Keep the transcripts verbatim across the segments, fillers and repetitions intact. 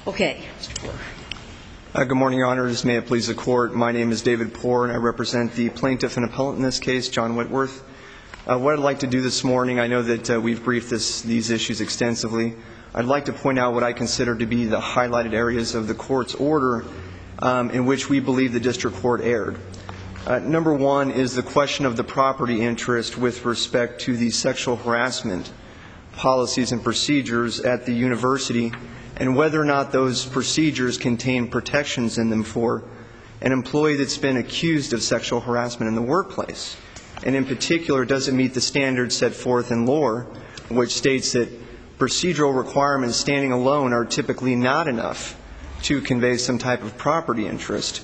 Okay, Mister Poore. Uh, good morning, Your Honors. May it please the Court. My name is David Poore, and I represent the plaintiff and appellant in this case, John Whitworth. Uh, what I'd like to do this morning, I know that uh, we've briefed this, these issues extensively. I'd like to point out what I consider to be the highlighted areas of the Court's order um, in which we believe the District Court erred. Uh, number one is the question of the property interest with respect to the sexual harassment policies and procedures at the university, and whether or not those procedures contain protections in them for an employee that's been accused of sexual harassment in the workplace. And in particular, does it meet the standards set forth in law, which states that procedural requirements standing alone are typically not enough to convey some type of property interest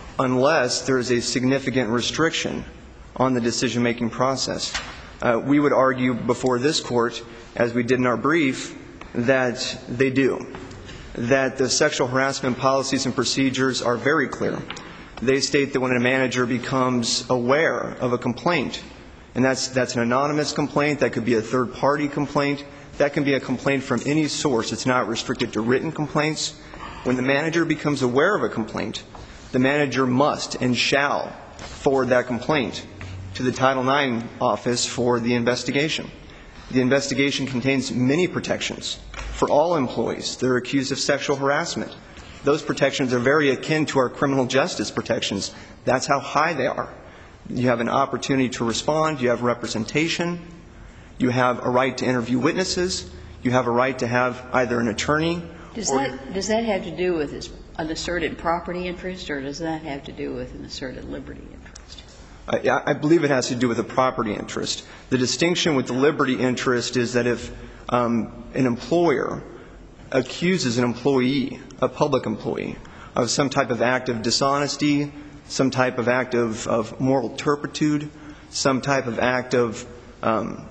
unless there is a significant restriction on the decision-making process. Uh, we would argue before this Court, as we did in our brief, that they do. That the sexual harassment policies and procedures are very clear. They state that when a manager becomes aware of a complaint, and that's, that's an anonymous complaint, that could be a third-party complaint, that can be a complaint from any source. It's not restricted to written complaints. When the manager becomes aware of a complaint, the manager must and shall forward that complaint to the Title nine office for the investigation. The investigation contains many protections for all employees that are accused of sexual harassment. Those protections are very akin to our criminal justice protections. That's how high they are. You have an opportunity to respond. You have representation. You have a right to interview witnesses. You have a right to have either an attorney. Does that, does that have to do with an asserted property interest, or does that have to do with an asserted liberty interest? I, I believe it has to do with a property interest. The distinction with the liberty interest is that if um, an employer accuses an employee, a public employee, of some type of act of dishonesty, some type of act of, of moral turpitude, some type of act of um,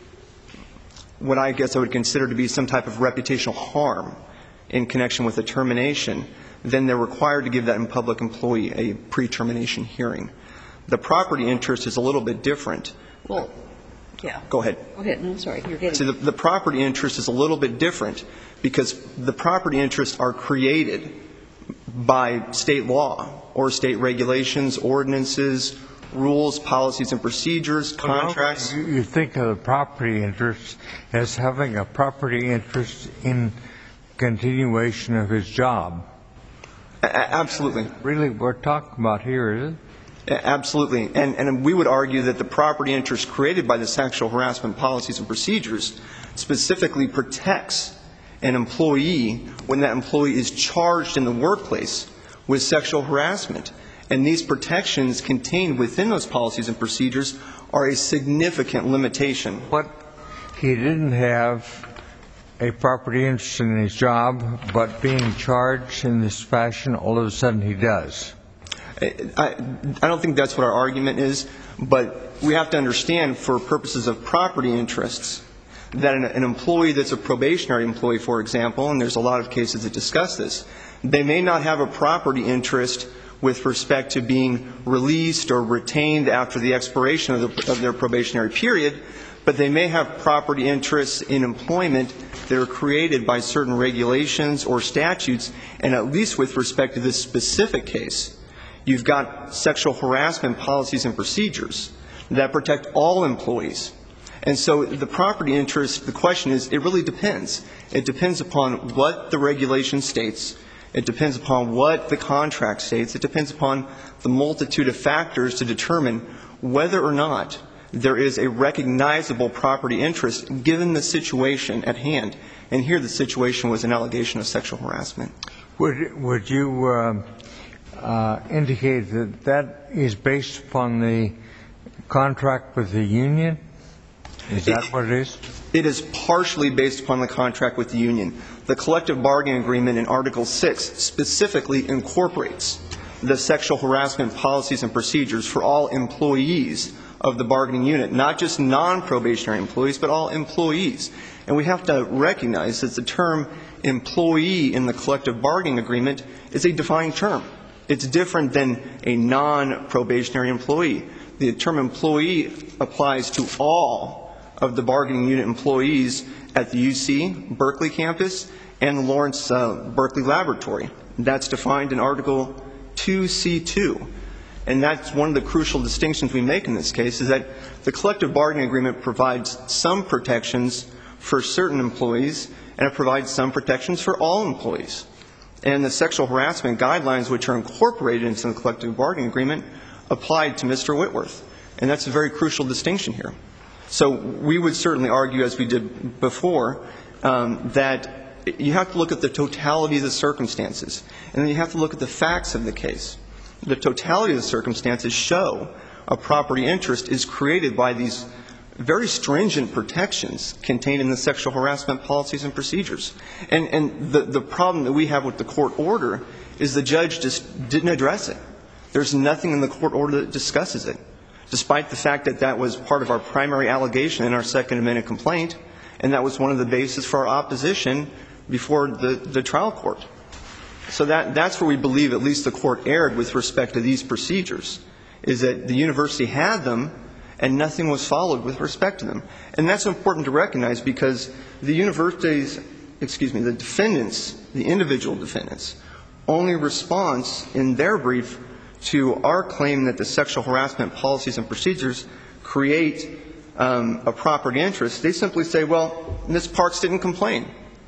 what I guess I would consider to be some type of reputational harm in connection with a termination, then they're required to give that public employee a pre-termination hearing. The property interest is a little bit different. Well, yeah. Go ahead. Go ahead. No, I'm sorry. You're getting. So the, the property interest is a little bit different because the property interests are created by state law or state regulations, ordinances, rules, policies and procedures, contracts. Well, you think of the property interest as having a property interest in continuation of his job. A- absolutely. Really, what we're talking about here, is it? Absolutely. And, and we would argue that the property interest created by the sexual harassment policies and procedures specifically protects an employee when that employee is charged in the workplace with sexual harassment. And these protections contained within those policies and procedures are a significant limitation. But he didn't have a property interest in his job, but being charged in this fashion, all of a sudden he does. I, I don't think that's what our argument is, but we have to understand for purposes of property interests that an, an employee that's a probationary employee, for example, and there's a lot of cases that discuss this, they may not have a property interest with respect to being released or retained after the expiration of, the, of their probationary period, but they may have property interests in employment that are created by certain regulations or statutes, and at least with respect to this specific case, you've got sexual harassment policies and procedures that protect all employees. And so the property interest, the question is, it really depends. It depends upon what the regulation states. It depends upon what the contract states. It depends upon the multitude of factors to determine whether or not there is a recognizable property interest given the situation at hand. And here the situation was an allegation of sexual harassment. Would, would you uh, uh, indicate that that is based upon the contract with the union? Is that it, what it is? It is partially based upon the contract with the union. The collective bargaining agreement in Article six specifically incorporates the sexual harassment policies and procedures for all employees of the bargaining unit, not just non-probationary employees, but all employees. And we have to recognize that the term employee in the collective bargaining agreement is a defined term. It's different than a non-probationary employee. The term employee applies to all of the bargaining unit employees at the U C Berkeley campus and the Lawrence uh, Berkeley Laboratory. That's defined in Article two C two. And that's one of the crucial distinctions we make in this case, is that the collective bargaining agreement provides some protections for certain employees, and it provides some protections for all employees. And the sexual harassment guidelines, which are incorporated into the collective bargaining agreement, applied to Mister Whitworth. And that's a very crucial distinction here. So we would certainly argue, as we did before, um, that you have to look at the totality of the circumstances, and then you have to look at the facts of the case. The totality of the circumstances show a property interest is created by these very stringent protections contained in the sexual harassment policies and procedures. And, and the, the problem that we have with the court order is the judge just didn't address it. There's nothing in the court order that discusses it, despite the fact that that was part of our primary allegation in our Second Amendment complaint, and that was one of the bases for our opposition before the, the trial court. So that, that's where we believe at least the court erred with respect to these procedures, is that the university had them and nothing was followed with respect to them. And that's important to recognize, because the university's, excuse me, the defendants, the individual defendants, only response in their brief to our claim that the sexual harassment policies and procedures create um, a property interest, they simply say, well, Miz Parks didn't complain,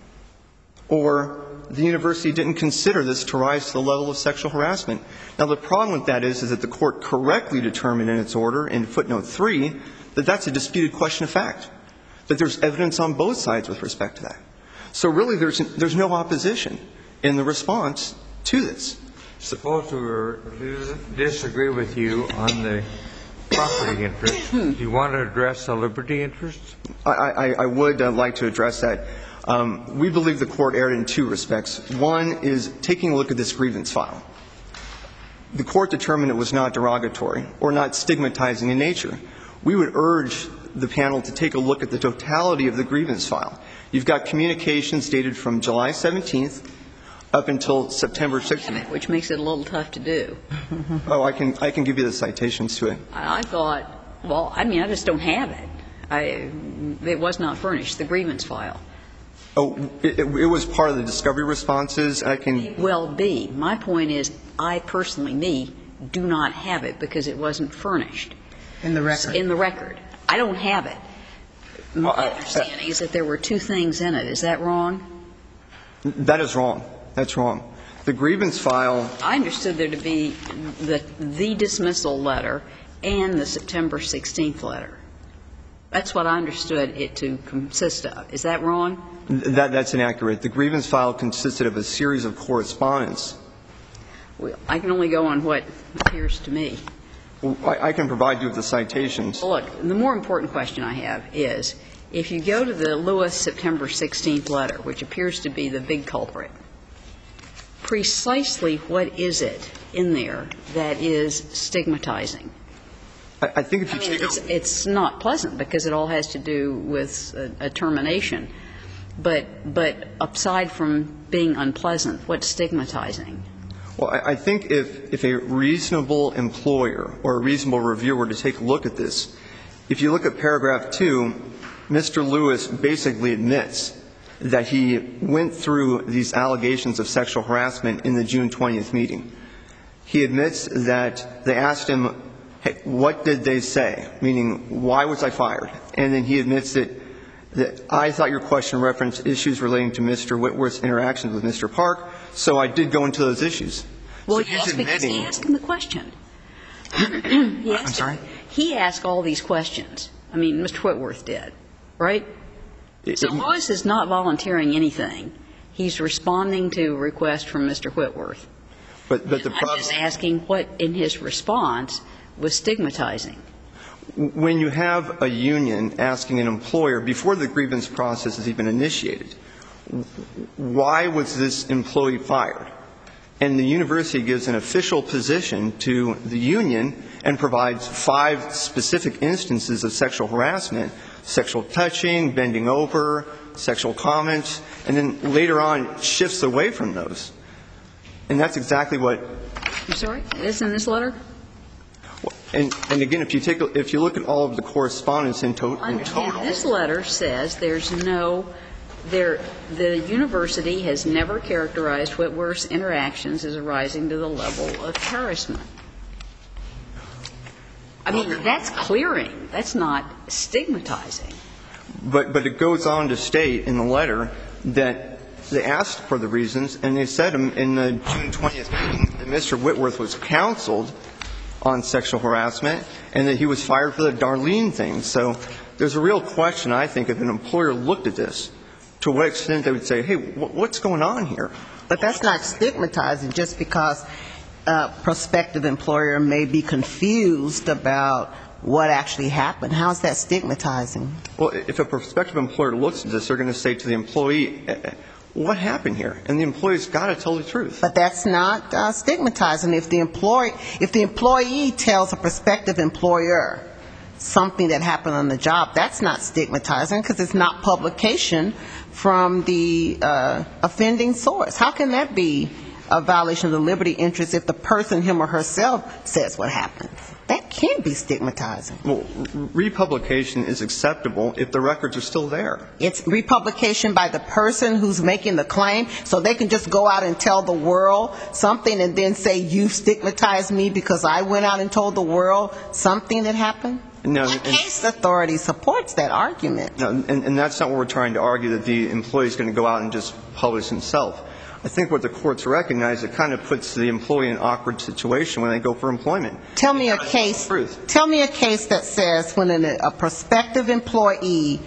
or the university didn't consider this to rise to the level of sexual harassment. Now, the problem with that is, is that the court correctly determined in its order in footnote three that that's a disputed question of fact, that there's evidence on both sides with respect to that. So really there's, there's no opposition in the response to this. Suppose we were to disagree with you on the property interest. Do you want to address the liberty interest? I, I, I would uh, like to address that. Um, we believe the court erred in two respects. One is taking a look at this grievance file. The court determined it was not derogatory or not stigmatizing in nature. We would urge the panel to take a look at the totality of the grievance file. You've got communications dated from July seventeenth up until September sixteenth. Which makes it a little tough to do. Oh, I can, I can give you the citations to it. I thought, well, I mean, I just don't have it. I, it was not furnished, the grievance file. Oh, it, it, it was part of the discovery responses. I can. Well, be. My point is, I personally, me, do not have it because it wasn't furnished. In the record. In the record. I don't have it. My Well, I, understanding is that there were two things in it. Is that wrong? That is wrong. That's wrong. The grievance file. I understood there to be the, the dismissal letter and the September sixteenth letter. That's what I understood it to consist of. Is that wrong? That, that's inaccurate. The grievance file consisted of a series of correspondence. Well, I can only go on what appears to me. Well, I, I can provide you with the citations. Well, look, the more important question I have is, if you go to the Lewis September sixteenth letter, which appears to be the big culprit, precisely what is it in there that is stigmatizing? I, I think if you I mean, take it's, a, it's not pleasant because it all has to do with a, a termination. But, but aside from being unpleasant, what's stigmatizing? well, I, I think if, if a reasonable employer or a reasonable reviewer were to take a look at this, if you look at paragraph two, Mister Lewis basically admits that he went through these allegations of sexual harassment in the June twentieth meeting. He admits that they asked him, hey, what did they say? Meaning, why was I fired? And then he admits that, that I thought your question referenced issues relating to Mister Whitworth's interactions with Mister Park, so I did go into those issues. Well, so he's yes, because admitting, he asked him the question. he asked I'm sorry? Him, he asked all these questions. I mean, Mister Whitworth did, right? It, So it, Lewis is not volunteering anything. He's responding to a request from Mister Whitworth. but, but the I'm problem, just asking what in his response was stigmatizing. when you have a union asking an employer, before the grievance process has even initiated, why was this employee fired? And the university gives an official position to the union and provides five specific instances of sexual harassment: sexual touching, bending over, sexual comments, and then later on shifts away from those. And that's exactly what. I'm sorry? Is in this letter? And, and again, if you take, a, if you look at all of the correspondence in, to, in total. This letter says there's no, there, the university has never characterized Whitworth's interactions as arising to the level of harassment. I mean, that's clearing. That's not stigmatizing. But, but it goes on to state in the letter that they asked for the reasons, and they said in the June twentieth meeting that Mister Whitworth was counseled on sexual harassment and that he was fired for the Darlene thing. So there's a real question, I think, if an employer looked at this, to what extent they would say, hey, what's going on here? But that's not stigmatizing just because a prospective employer may be confused about what actually happened. How is that stigmatizing? Well, if a prospective employer looks at this, they're going to say to the employee, what happened here? And the employee's got to tell the truth. But that's not uh, stigmatizing. If the employee, if the employee tells a prospective employer something that happened on the job, that's not stigmatizing because it's not publication from the uh, offending source. How can that be a violation of the liberty interest if the person, him or herself, says what happened? That can't be stigmatizing. Well, republication is acceptable if the records are still there. It's republication by the person who's making the claim, so they can just go out and tell the world something and then say, you stigmatized me because I went out and told the world something that happened? No, what case authority supports that argument? No, and, and that's not what we're trying to argue, that the employee is going to go out and just publish himself. I think what the courts recognize, it kind of puts the employee in an awkward situation when they go for employment. Tell me a case. Tell me a case that says when an, a prospective employee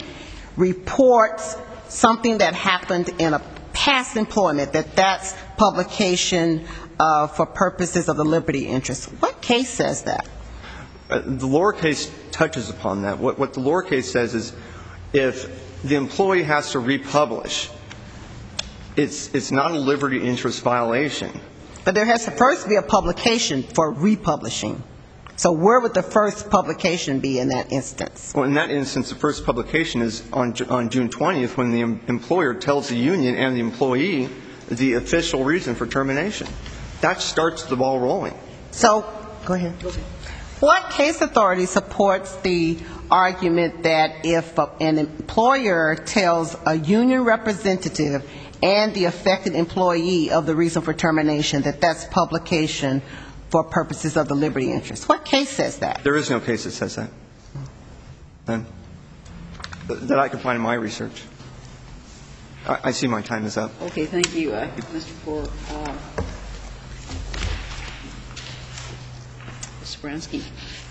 reports something that happened in a past employment, that that's publication uh, for purposes of the liberty interest. What case says that? Uh, the lower case touches upon that. What, what the lower case says is if the employee has to republish, It's, it's not a liberty interest violation. But there has to first be a publication for republishing. So where would the first publication be in that instance? Well, in that instance, the first publication is on, on June twentieth when the employer tells the union and the employee the official reason for termination. That starts the ball rolling. So, go ahead. What case authority supports the argument that if an employer tells a union representative and the affected employee of the reason for termination, that that's publication for purposes of the liberty interest? What case says that? There is no case that says that. None. That I can find in my research. I, I see my time is up. Okay, thank you, uh, Mister Poore. Uh, Miz Spransky.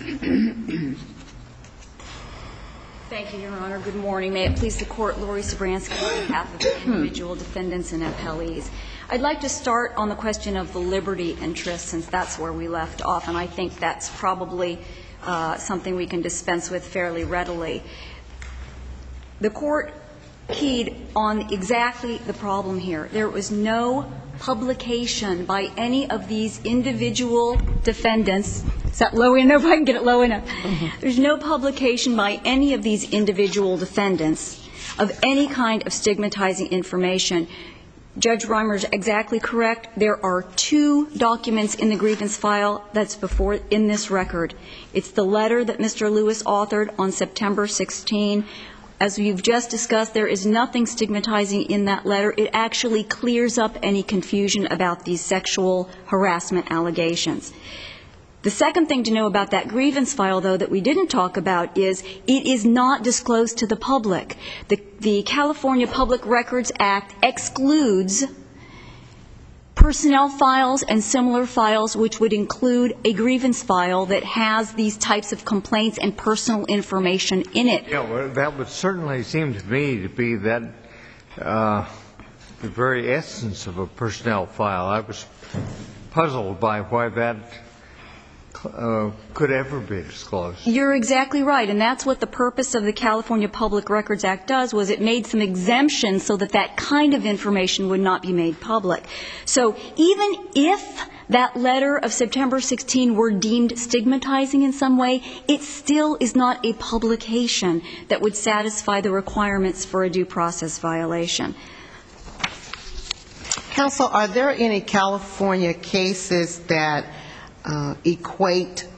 Thank you, Your Honor. Good morning. May it please the Court, Lori Sabransky on behalf of the individual defendants and appellees. I'd like to start on the question of the liberty interest, since that's where we left off, and I think that's probably uh, something we can dispense with fairly readily. The Court keyed on exactly the problem here. There was no publication by any of these individual defendants. Is that low enough? I can get it low enough. Mm-hmm. There's no publication by any of these individual defendants of any kind of stigmatizing information. Judge Reimer's exactly correct. There are two documents in the grievance file that's before in this record. It's the letter that Mister Lewis authored on September sixteenth. As you've just discussed, there is nothing stigmatizing in that letter. It actually clears up any confusion about these sexual harassment allegations. The second thing to know about that grievance file, though, that we didn't talk about is it is not disclosed to the public. The, the California Public Records Act excludes personnel files and similar files, which would include a grievance file that has these types of complaints and personal information in it. Yeah, well, that would certainly seem to me to be that uh, the very essence of a personnel file. I was puzzled by why that Uh, could ever be disclosed. You're exactly right, and that's what the purpose of the California Public Records Act does, was it made some exemptions so that that kind of information would not be made public. So even if that letter of September sixteenth were deemed stigmatizing in some way, it still is not a publication that would satisfy the requirements for a due process violation. Counsel, are there any California cases that Uh, equate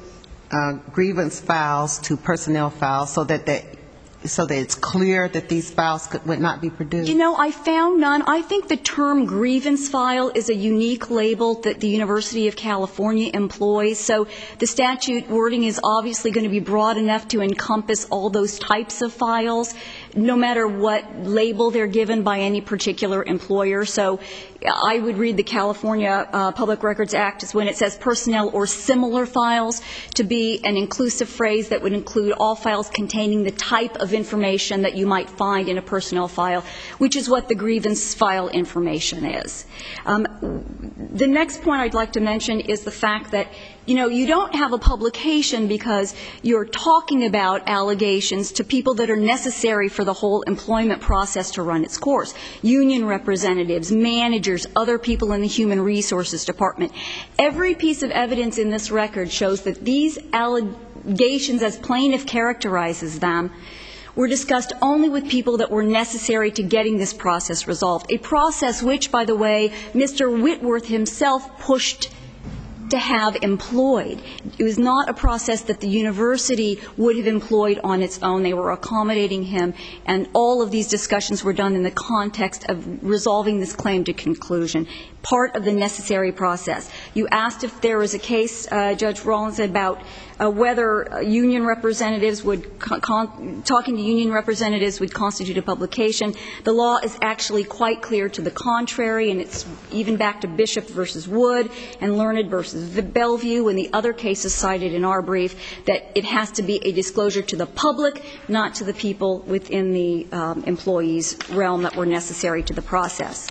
uh, grievance files to personnel files so that they, so that it's clear that these files could, would not be produced? You know, I found none. I think the term grievance file is a unique label that the University of California employs. So the statute wording is obviously going to be broad enough to encompass all those types of files, no matter what label they're given by any particular employer. So I would read the California uh, Public Records Act as when it says personnel or similar files to be an inclusive phrase that would include all files containing the type of information that you might find in a personnel file, which is what the grievance file information is. Um, the next point I'd like to mention is the fact that, you know, you don't have a publication because you're talking about allegations to people that are necessary for the whole employment process to run its course. Union representatives, managers, other people in the Human Resources Department. Every piece of evidence in this record shows that these allegations, as plaintiff characterizes them, were discussed only with people that were necessary to getting this process resolved, a process which, by the way, Mister Whitworth himself pushed to have employed. It was not a process that the university would have employed on its own. They were accommodating him, and all of these discussions were done in the context of resolving this claim to conclusion, part of the necessary process. You asked if there was a case, uh, Judge Rollins, about uh, whether union representatives would, con talking to union representatives would constitute a publication. The law is actually quite clear to the contrary, and it's even back to Bishop versus Wood and Learned versus Bellevue and the other cases cited in our brief, that it has to be a disclosure to the public, not to the people within the um, employee's realm that were necessary to the process.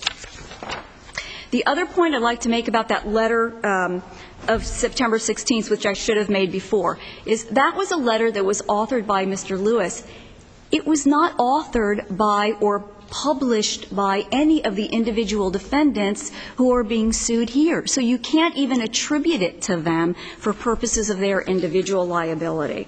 The other point I'd like to make about that letter um, of September sixteenth, which I should have made before, is that was a letter that was authored by Mister Lewis. It was not authored by or published by any of the individual defendants who are being sued here. So you can't even attribute it to them for purposes of their individual liability.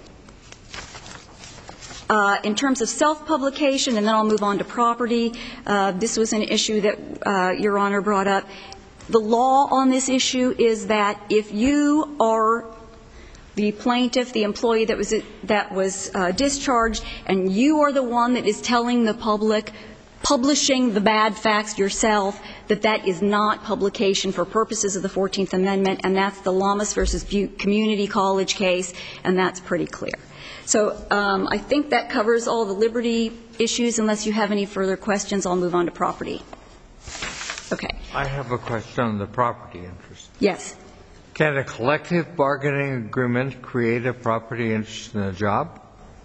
Uh, in terms of self-publication, and then I'll move on to property, uh, this was an issue that uh, Your Honor brought up. The law on this issue is that if you are the plaintiff, the employee that was, that was uh, discharged, and you are the one that is telling the public, publishing the bad facts yourself, that that is not publication for purposes of the fourteenth Amendment, and that's the Lamas versus Community College case, and that's pretty clear. So um, I think that covers all the liberty issues. Unless you have any further questions, I'll move on to property. Okay. I have a question on the property interest. Yes. Can a collective bargaining agreement create a property interest in a job?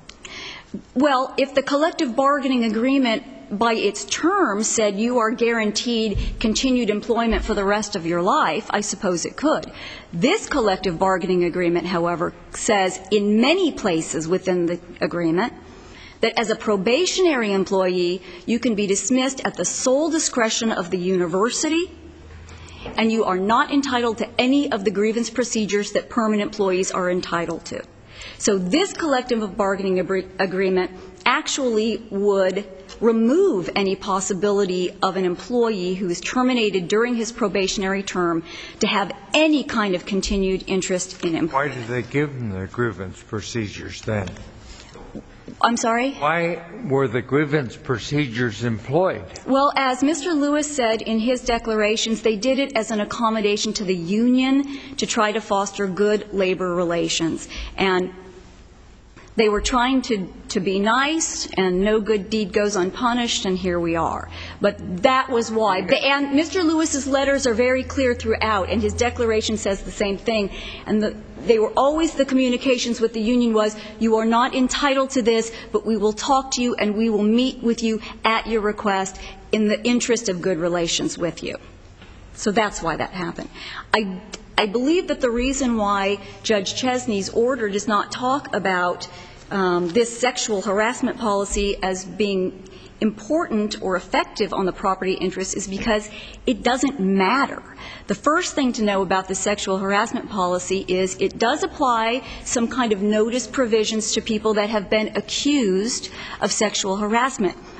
Well, if the collective bargaining agreement by its terms said you are guaranteed continued employment for the rest of your life, I suppose it could. This collective bargaining agreement, however, says in many places within the agreement that as a probationary employee, you can be dismissed at the sole discretion of the university, and you are not entitled to any of the grievance procedures that permanent employees are entitled to. So this collective bargaining agreement actually would remove any possibility of an employee who is terminated during his probationary term to have any kind of continued interest in employment. Why did they give them the grievance procedures then? I'm sorry? Why were the grievance procedures employed? Well, as Mister Lewis said in his declarations, they did it as an accommodation to the union to try to foster good labor relations. And they were trying to, to be nice, and no good deed goes unpunished, and here we are. But that was why. And Mister Lewis's letters are very clear throughout, and his declaration says the same thing. And the, they were always, the communications with the union was, you are not entitled to this, but we will talk to you and we will meet with you at your request in the interest of good relations with you. So that's why that happened. I, I believe that the reason why Judge Chesney's order does not talk about um, this sexual harassment policy as being important or effective on the property interest is because it doesn't matter. The first thing to know about the sexual harassment policy is it does apply some kind of notice provisions to people that have been accused of sexual harassment.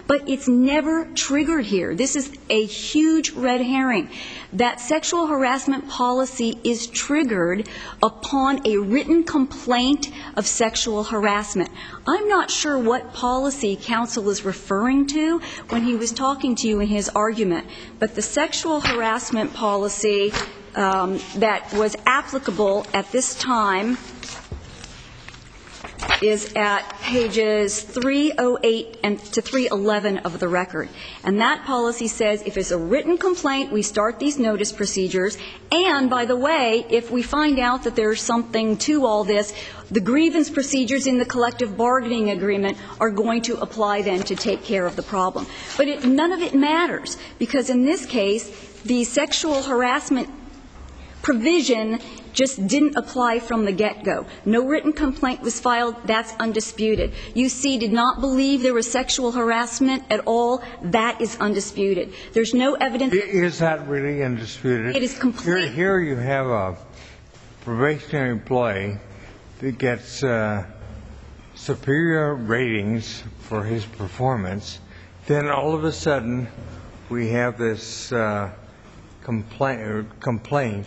But it's never triggered here. This is a huge red herring. That sexual harassment policy is triggered upon a written complaint of sexual harassment. I'm not sure what policy counsel is referring to when he was talking to you in his argument, but the sexual harassment policy um, that was applicable at this time is at pages three oh eight and to three eleven of the record. And that policy says if it's a written complaint, we start these notice procedures. And, by the way, if we find out that there's something to all this, the grievance procedures in the collective bargaining agreement are going to apply then to take care of the problem. But it, none of it matters, because in this case, the sexual harassment provision just didn't apply from the get-go. No written complaint was filed. That's undisputed. U C did not believe there was sexual harassment at all. That is undisputed. There's no evidence. Is that really undisputed? It is complete. Here, here you have a probationary employee that gets uh, superior ratings for his performance. Then all of a sudden we have this uh, complaint, complaint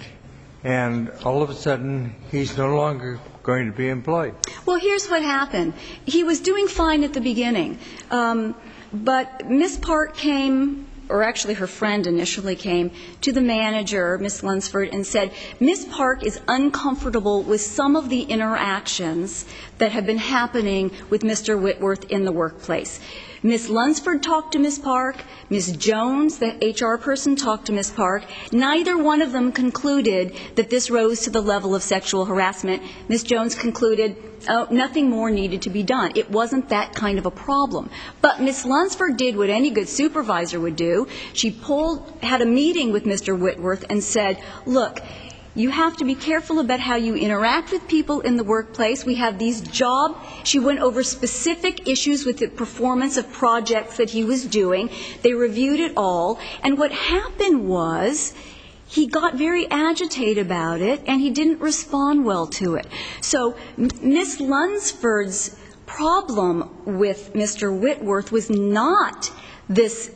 and all of a sudden he's no longer going to be employed. Well, here's what happened. He was doing fine at the beginning, um, but Miz Park came, or actually her friend initially came, to the manager, Miz Lunsford, and said, Miz Park is uncomfortable with some of the interactions that have been happening with Mister Whitworth in the workplace. Miz Lunsford talked to Miz Park. Miz Jones, the H R person, talked to Miz Park. Neither one of them concluded that this rose to the level of sexual harassment. Miz Jones concluded, oh, nothing more needed to be done. It wasn't that kind of a problem. But Miz Lunsford did what any good supervisor would do. She pulled, had a meeting with Mister Whitworth and said, look, you have to be careful about how you interact with people in the workplace. We have these job. She went over specific issues with the performance of projects that he was doing. They reviewed it all. And what happened was he got very agitated about it, and he didn't respond well to it. So Miz Lunsford's problem with Mister Whitworth was not this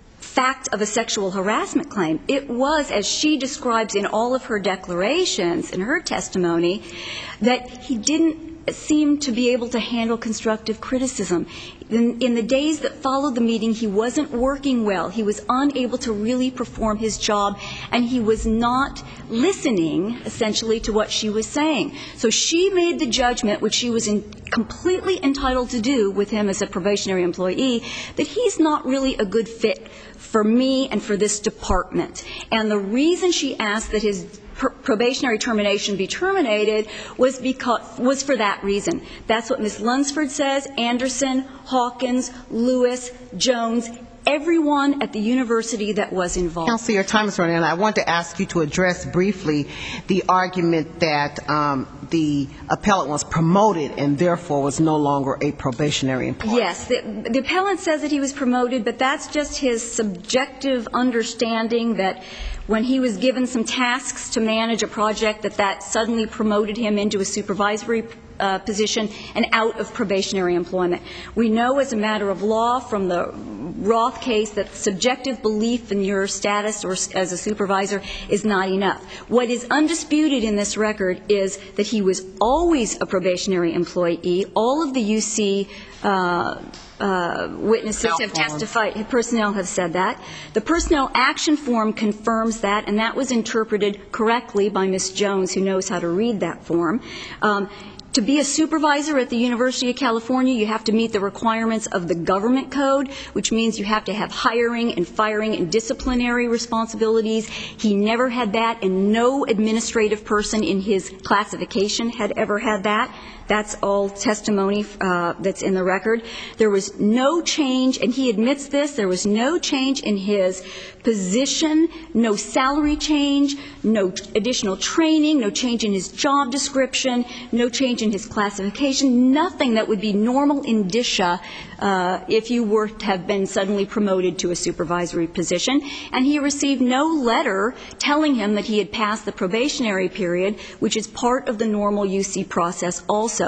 fact of a sexual harassment claim. It was, as she describes in all of her declarations, in her testimony, that he didn't seem to be able to handle constructive criticism. In, in the days that followed the meeting, he wasn't working well. He was unable to really perform his job, and he was not listening, essentially, to what she was saying. So she made the judgment, which she was in, completely entitled to do with him as a probationary employee, that he's not really a good fit for me and for this department. And the reason she asked that his probationary termination be terminated was because was for that reason. That's what Miz Lunsford says. Anderson, Hawkins, Lewis, Jones, everyone at the university that was involved. Counsel, your time is running out. I want to ask you to address briefly the argument that um, the appellant was promoted and therefore was no longer a probationary employee. Yes, the, the appellant says that he was promoted, but that's just his subjective understanding that when he was given some tasks to manage a project, that that suddenly promoted him into a supervisory uh, position and out of probationary employment. We know as a matter of law from the Roth case that subjective belief in your status or as a supervisor is not enough. What is undisputed in this record is that he was always a probationary employee. All of the U C uh, Uh, witnesses have testified, personnel have said that. The personnel action form confirms that, and that was interpreted correctly by Miz Jones, who knows how to read that form. Um, To be a supervisor at the University of California, you have to meet the requirements of the government code, which means you have to have hiring and firing and disciplinary responsibilities. He never had that, and no administrative person in his classification had ever had that. That's all testimony uh, that's in the record. There was no change, and he admits this, there was no change in his position, no salary change, no additional training, no change in his job description, no change in his classification, nothing that would be normal indicia uh, if you were to have been suddenly promoted to a supervisory position. And he received no letter telling him that he had passed the probationary period, which is part of the normal U C process also.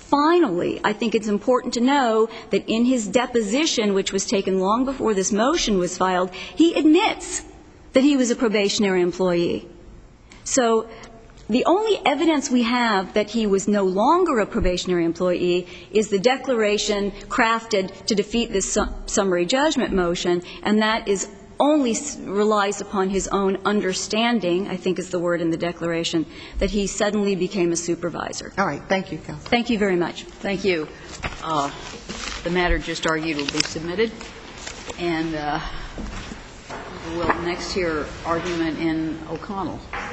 Finally, I think it's important to know that in his deposition, which was taken long before this motion was filed, he admits that he was a probationary employee. So the only evidence we have that he was no longer a probationary employee is the declaration crafted to defeat this summary judgment motion, and that is only relies upon his own understanding, I think is the word in the declaration, that he suddenly became a supervisor. All right. Thank you, counsel. Thank you very much. Thank you. Uh, the matter just argued will be submitted. And uh, we'll next hear argument in O'Connell.